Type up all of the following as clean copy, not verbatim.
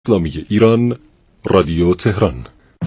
اسلامی ایران، رادیو تهران.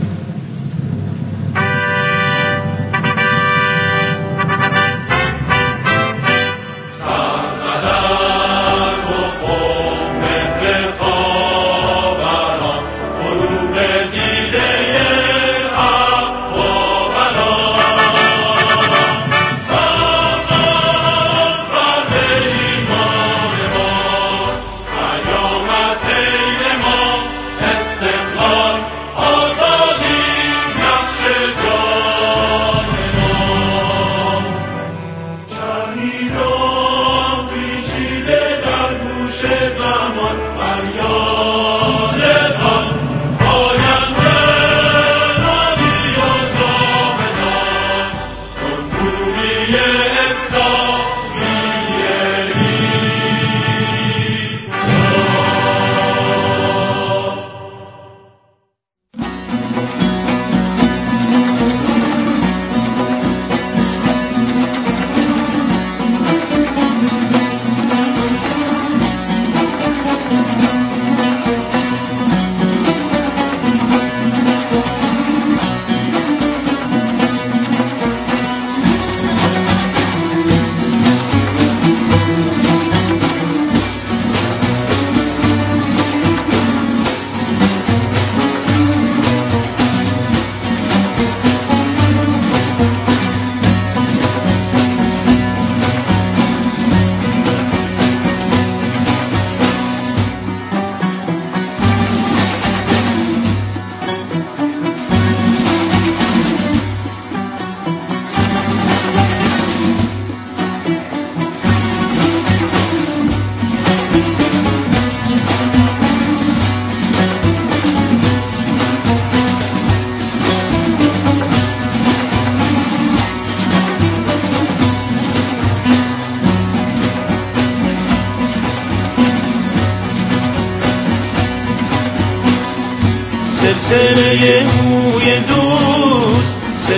سلسله موی دوست،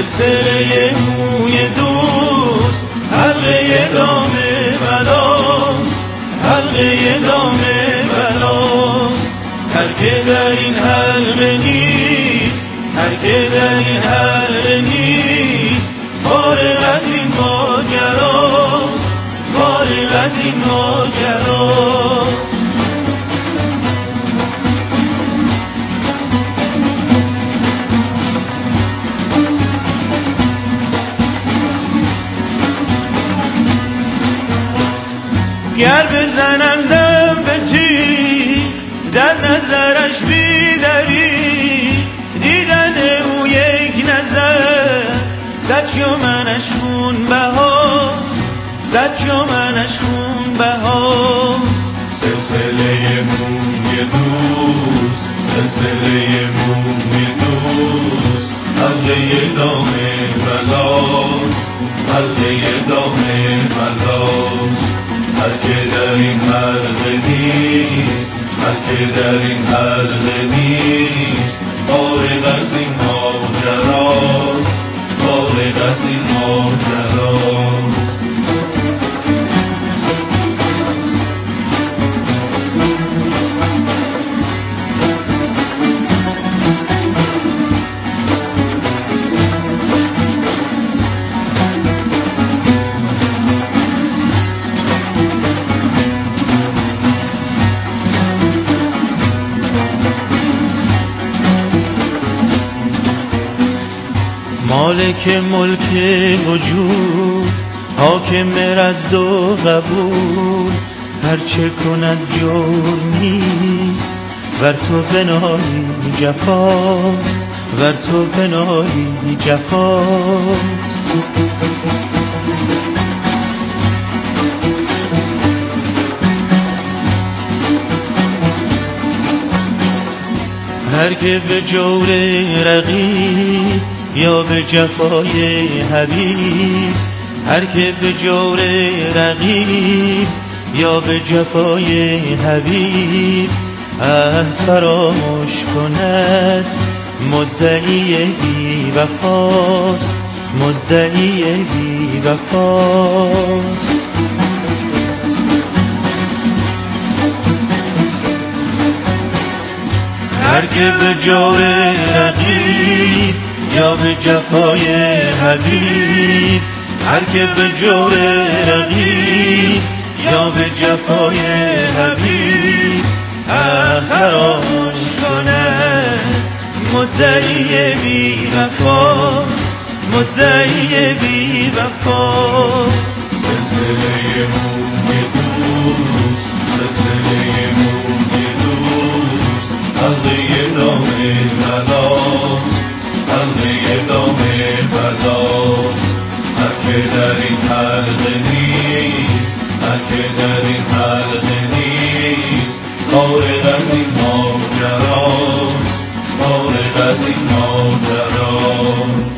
سلسله موی دوست، حلقه دام بلاست، حلقه دام بلاست. هر که در این حلقه نیست، هر که در این حلقه نیست، فارغ از این ماجراست، فارغ از این ماجراست. گر بزنندم به تیر در نظرش بیدری، دیدن او یک نظر صد شمنش خون بهاست، صد شمنش خون بهاست. سلسله موی دوست، سلسله موی دوست، حلقه دام بلاست، حلقه دام بلاست. هر که در این حلقه نیست، هر که در این حلقه نیست، فارغ از این ماجراست، فارغ از این ماجراست. مالک ملک وجود، حاکم رد و قبول، هرچه کند جرم نیست، ور تو بنایی جفاست، ور تو بنایی جفاست. هر که به جور رقیب یا به جفای حبیب، هر که به جور رقیب یا به جفای حبیب، فراموش کند مدعی بی وفاست، مدعی بی وفاست. هر که به جور رقیب یا به جفای حبیب، هر که به جور رقیب یا به جفای حبیب خراش کنه مدعی بی وفاست، مدعی بی وفاست. سلسله موی دوست، سلسله موی دوست، حلقه دام بلاست، حلقه دام بلاست. هر که در این حلقه نیست، هر که در این حلقه نیست، فارغ از این ماجراست، فارغ از این ماجراست.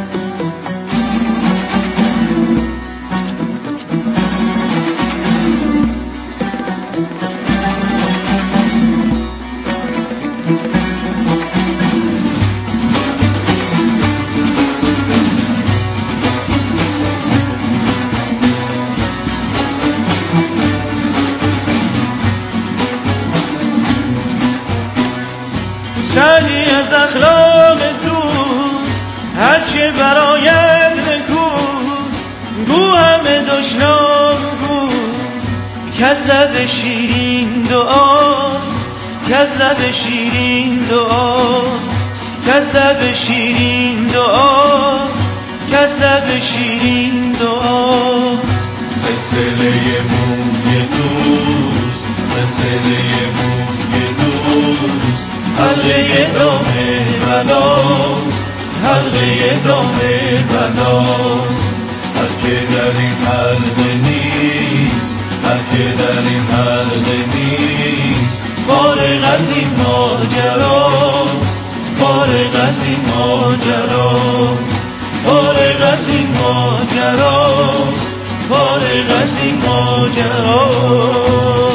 سعی از اخلاق دوست هرچه برایت نکوست، گو همه دشنام گو کز لب شیرین دعاست، کز لب شیرین دعاست، کز لب شیرین دعاست، کز لب شیرین دعاست. سلسله موی دوست، سلسله موی دوست، حلقه دام بلاست، حلقه دام بلاست. هر که در این حلقه نیست، هر که در این حلقه نیست، فارغ از این ماجراست، فارغ از این ماجراست، فارغ از این ماجراست، فارغ از این ماجراست.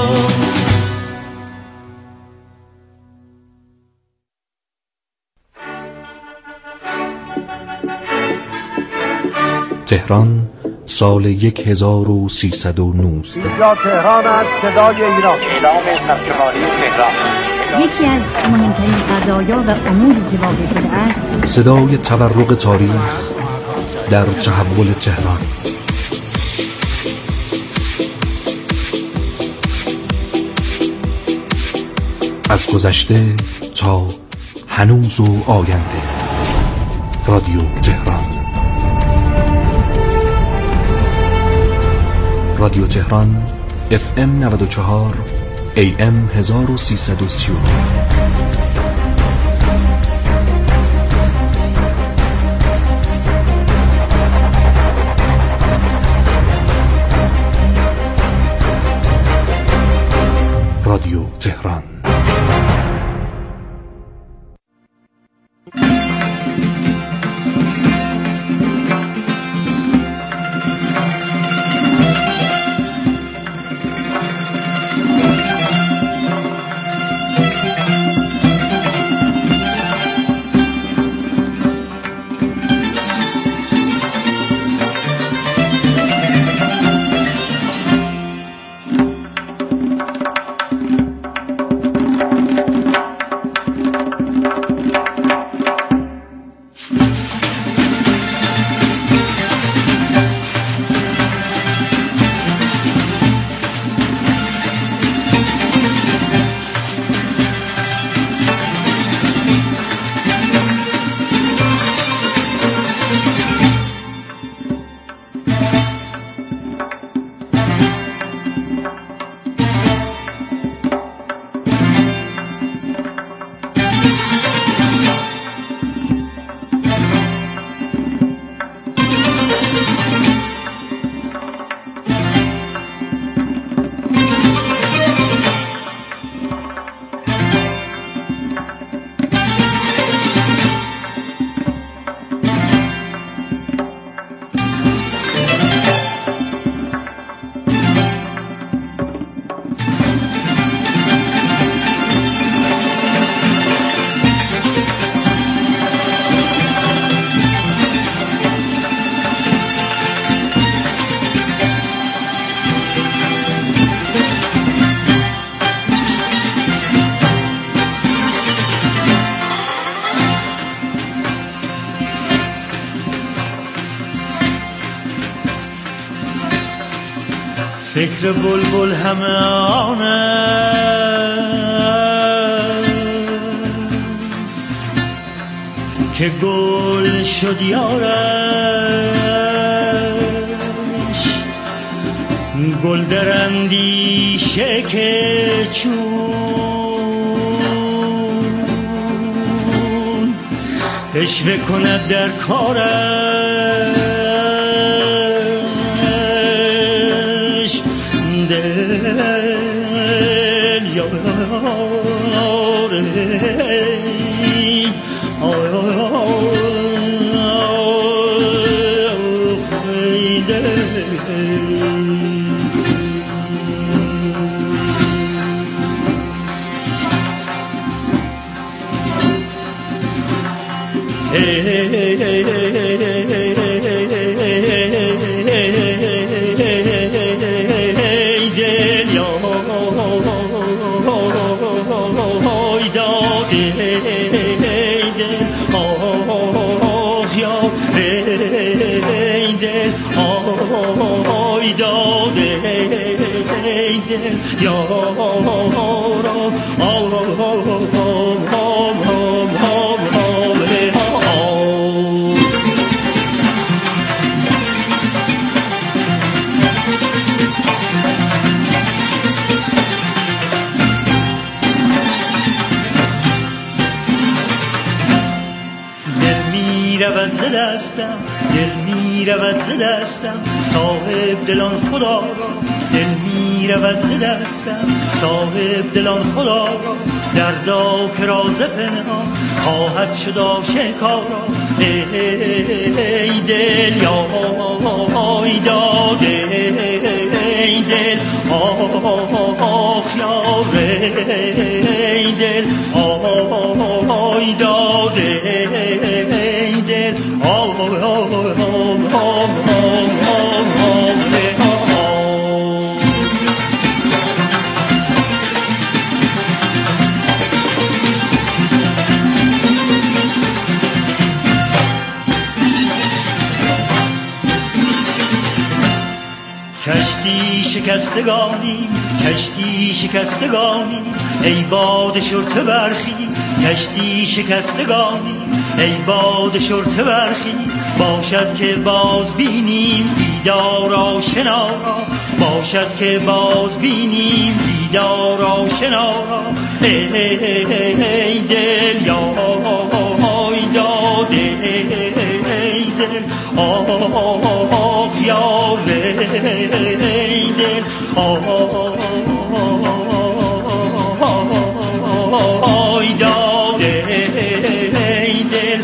تهران سال 1319. اینجا تهران است، صدای ایران. اعلام سرشماری تهران. یکی از مهمترین قضایا و اموری که واقع شده است، صدای تورق تاریخ در تحول تهران. از گذشته تا هنوز و آینده. رادیو تهران. رادیو تهران FM 94 AM 1330. رادیو تهران. فکر بلبل همه آن است که گل شد یارش، گل در اندیشه که چون اشوه کند در کارش، دل دل می رود ز دستم صاحب دلان خدا را، دل می رود ز دستم صاحب دلان خدا را، دردا که راز پنهان خواهد شد آشکارا. ای دل یای داده ای دل آخ یار ای دل آی داده ای دل کشتی شکستگانی کشتی شکستگانی ای باد شرطه برخیز، کشتی شکستگانی ای باد شرطه برخیز، باشد که باز بینیم دیدار آشنا را، باشد که باز بینیم دیدار آشنا را. ای دل یای داده ای دل آخ یار ای دل آی داده ای دل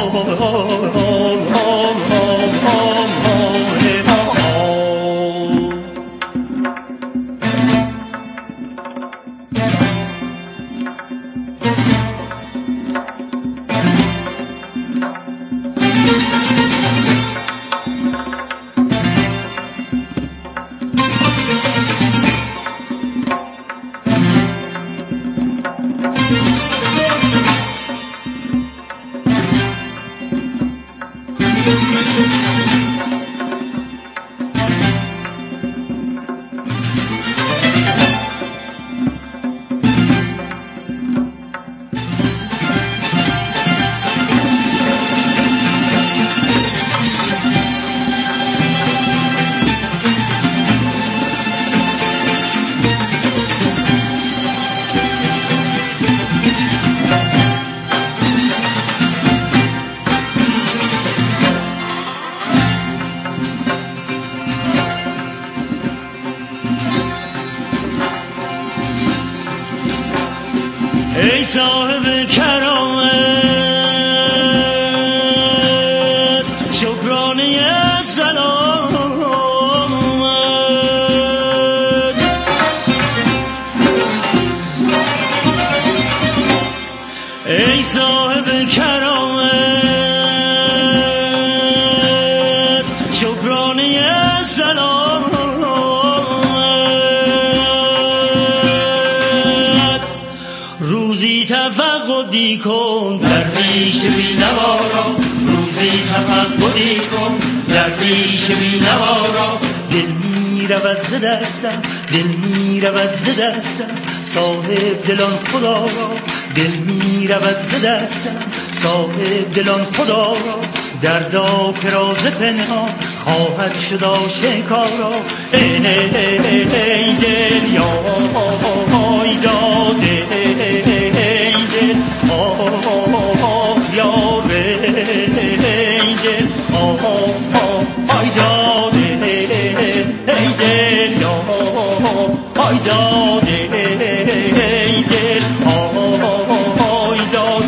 ای صاحب کرامت شکرانه سلامت، ای صاحب کرامت شکرانه سلامت، روزی تفقدی کن درویش بی‌نوا را، روزی تفقدی کن درویش بی‌نوا را، دل می رود ز دستم، دل می رود ز دستم، صاحب دلان خدا را دل می رود ز دستم، صاحب دلان خدا را دردا که راز پنهان خواهد شد آشکارا. ای دل یای داده ای دل آه یار ای دل آی داده ای دل آی داده ای دل آی داد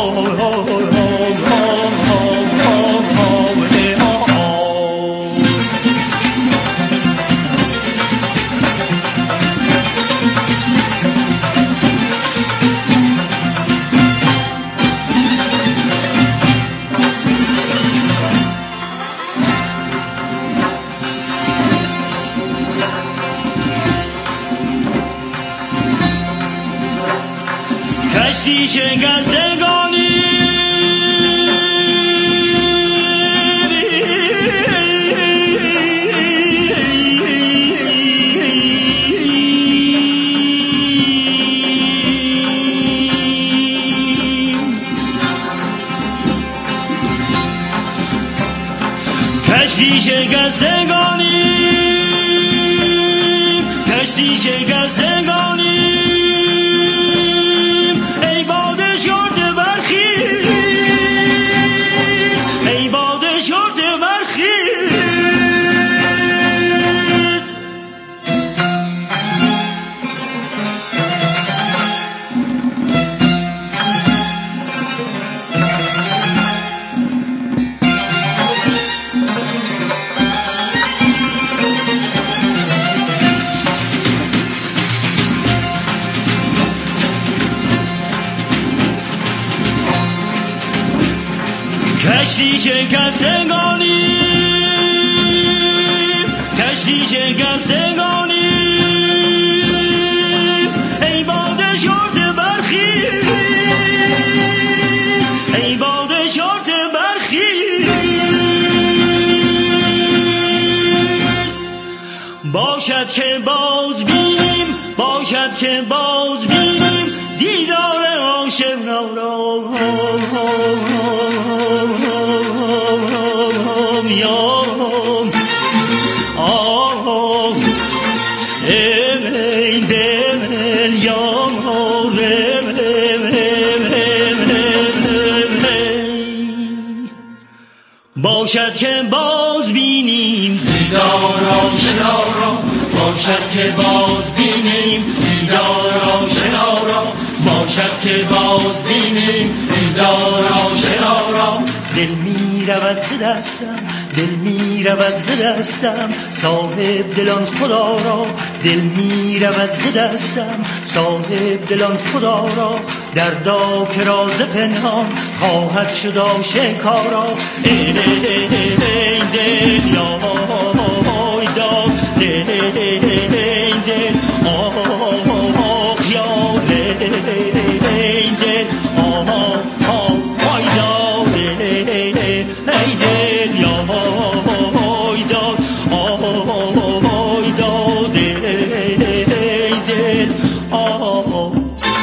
کشتی شکستگانی کشتی شکستگانی کشتی شکستگانی کشتی شکستگانی کشتی شکستگانی ای باد شرط برخیز ای باد شرط برخیز باشد که باز بینیم باشد که باز بینیم دیدار آشنا را یام آه ای دل یام باشد که باز بینیم دیدار آشنا را باشد که باز بینیم دیدار آشنا را باشد که باز بینیم دیدار آشنا را دل می رود ز دستم دل می رود ز دستم صاحب دلان خدا را دل می رود ز دستم صاحب دلان خدا را دردا که راز پنهان خواهد شد آشکارا. ای دل یای داد ای دل آه یار ای دل آه آی داد ای دل یای داد آی داد ای دل آه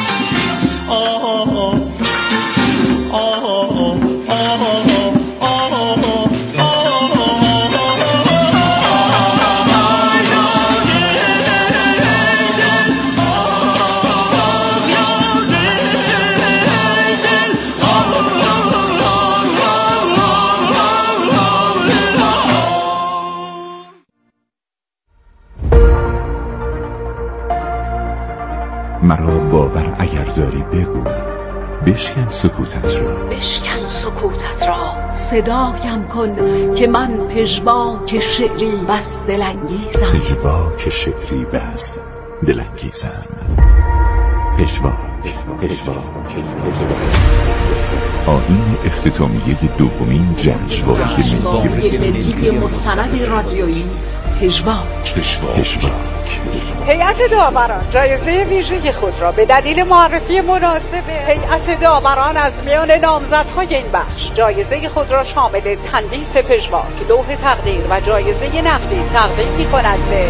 مرا باور اگر داری بگو بشکن سکوتت را بشکن سکوتت را صدایم کن که من پژواک شعری بس دلانگیزم پژواک شعری بس دلانگیزم پژواک آیین اختتامیه دومین جشنواره ملی مستند رادیویی پژواک. هیئت داوران جایزه ویژه خود را به دلیل معرفی مناسب هیئت داوران از میان نامزدهای این بخش جایزه خود را شامل تندیس پژواک، لوح تقدیر و جایزه نقدی تقدیم می‌کند به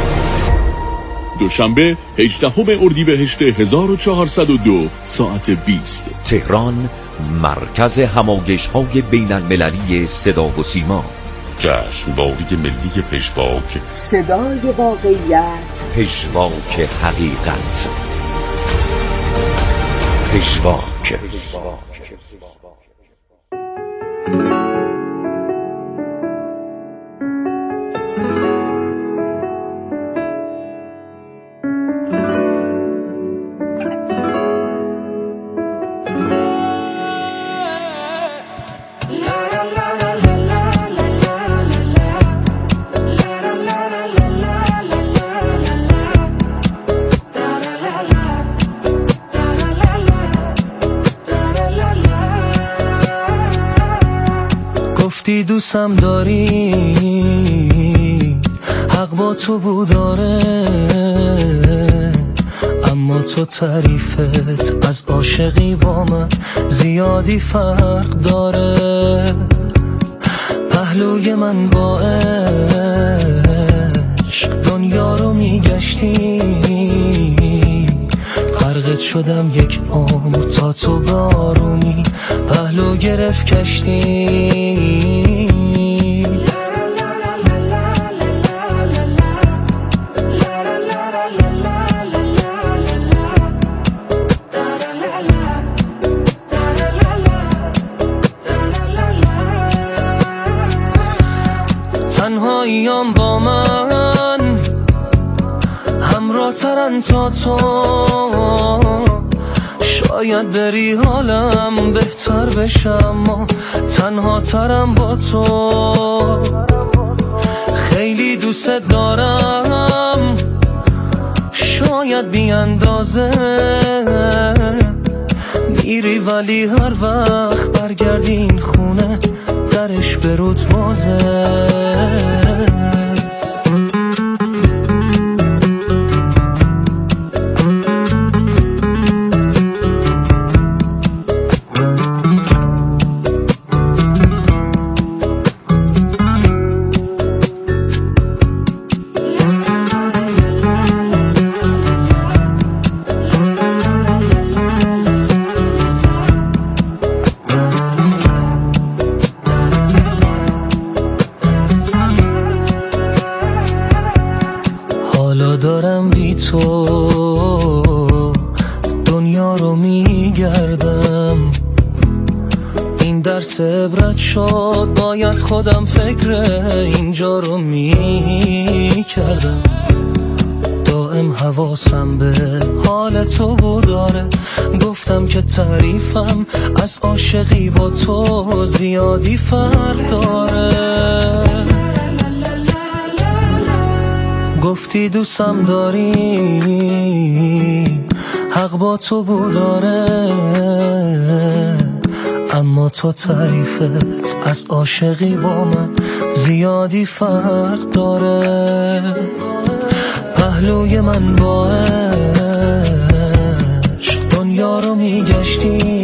دوشنبه 18 اردیبهشت 1402 ساعت 20 تهران، مرکز همایش‌های بین‌المللی صدا و سیما. جشنواره ملی پژواک، صدای واقعیت، پژواک حقیقت، پژواک. گفتی دوستم داری، حق با تو بوداره، اما تو تعریفت از عاشقی با من زیادی فرق داره. پهلوی من با عشق دنیا رو میگشتی، غرقت شدم یک عمر تا تو بارونی پهلو گرفت کشتی. تنهاییام با من همراه ترن تا تو، شاید بری حالم بهتر بشم، ما تنها ترم با تو. خیلی دوست دارم، شاید بی اندازه، میری ولی هر وقت برگردی این خونه درش برود بازه. دارم بی تو دنیا رو میگردم، این درس عبرت شد، باید خودم فکر اینجا رو میکردم. دائم حواسم به حال تو بوداره، گفتم که تعریفم از عاشقی با تو زیادی فرق داره. گفتی دوستم داری، حق با تو بوداره، اما تو تعریفت از عاشقی با من زیادی فرق داره. پهلوی من با عشق دنیا رو میگشتی،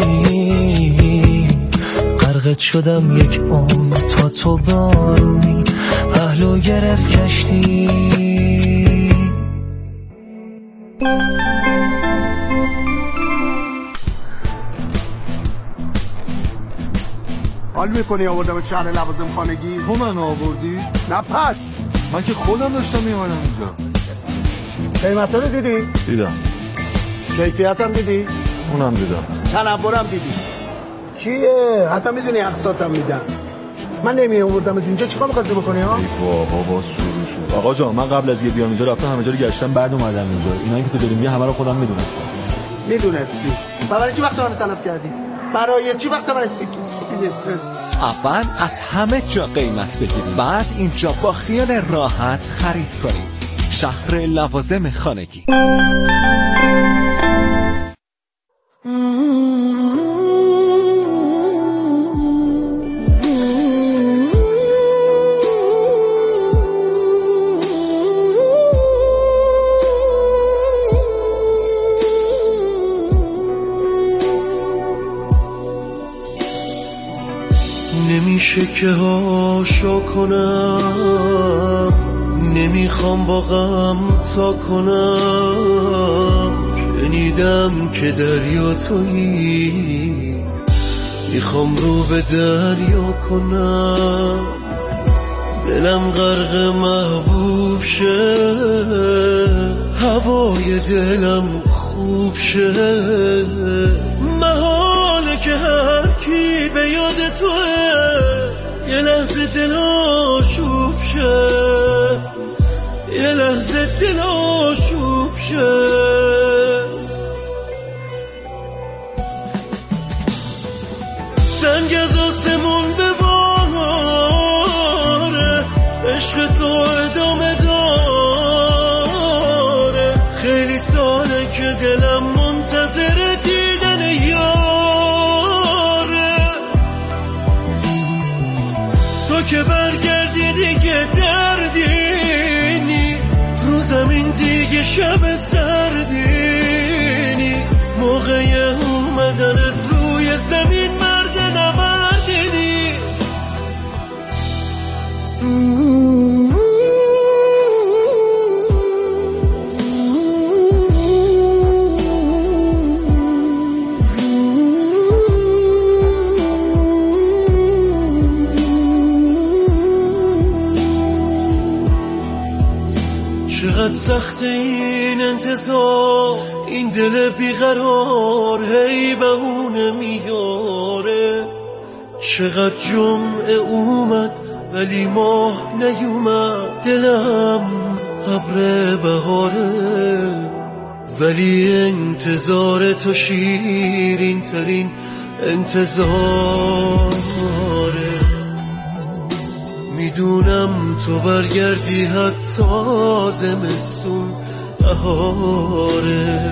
غرقت شدم یک عمر تا تو بارونی پهلو گرفت کشتی. حال میکنی آوردم شهر لوازم خانگی؟ تو من آوردی؟ نه پس من که خودم داشتم میمانم اینجا. قیمت رو دیدی؟ دیدم. کیفیت هم دیدی؟ اونم دیدم. تنورم دیدی؟ کیه؟ حتی میدونی اقساطم میدم. من نمی آوردم اینجا، چیکار می‌خواستی بکنی ها؟ ای بابا شروع شد. آقا جان من قبل از یه بیام اینجا رفتم همه جا رو گشتم، بعد اومدم اینجا. اینایی که تو داری میگی همه رو خودم میدونستم. میدونستی؟ برای چی وقت من تلف کردی؟ برای چی وقت من اول از همه جا قیمت بگیرید، بعد اینجا با خیال راحت خرید کنید. شهر لوازم خانگی. نمیشه که هاشا کنم، نمیخوام با غم تا کنم. شنیدم که دریا تویی، میخوام رو به دریا کنم. دلم غرق محبوب شه، هوای دلم خوب شه. محاله که هر کی به یاد توه، یه لحظه دل آشوب شه، یه لحظه دل آشوب شه. سنگ از آسمون بباره، عشق تو ادامه داره. خیلی ساله که دلم منتظر دیدن یاره. تو که برگردی دیگه دردی نیست، رو زمین دیگه شب سردی نیست. موقع اومدنت روی زمین مرد نمردی نیست. چقدر سخت این انتظار، این دل بیقرار هی بهونه میاره. چقدر جمعه اومد ولی ماه نیومد، دلم ابر بهاره. ولی انتظار تو شیرین ترین انتظاره. میدونم تو برگردی حتی زمستون بهاره.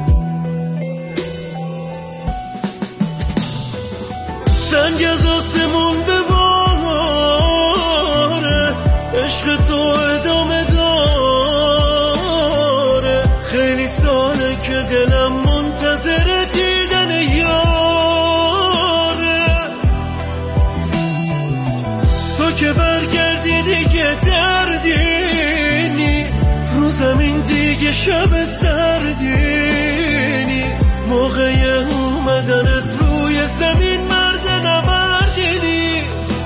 سنگ از آسمون بباره، عشق تو ادامه داره. خیلی ساله که دلم منتظر دیدن یاره. تو که برگردی دیگه دردی نیست، رو زمین دیگه شب سردی نیست. موقع اومدنت روی زمین مرد نمردی نیست.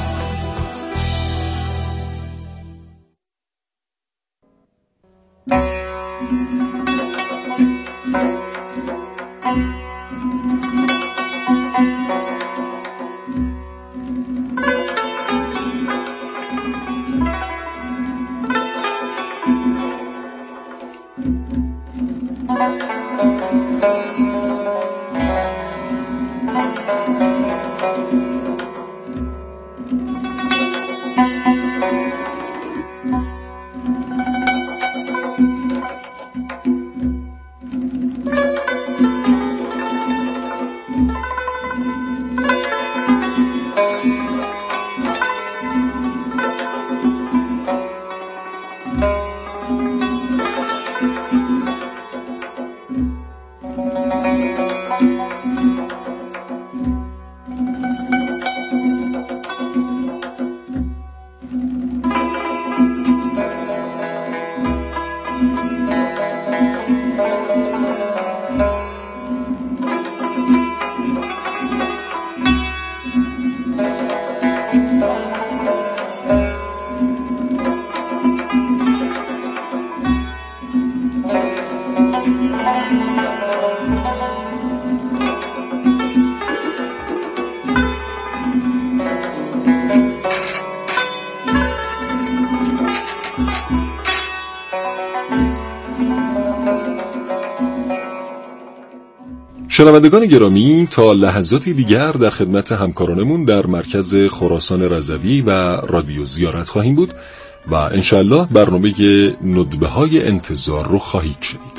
شنوندگان گرامی، تا لحظاتی دیگر در خدمت همکارانمون در مرکز خراسان رضوی و رادیو زیارت خواهیم بود و انشالله برنامه ندبه‌های انتظار رو خواهید شنید.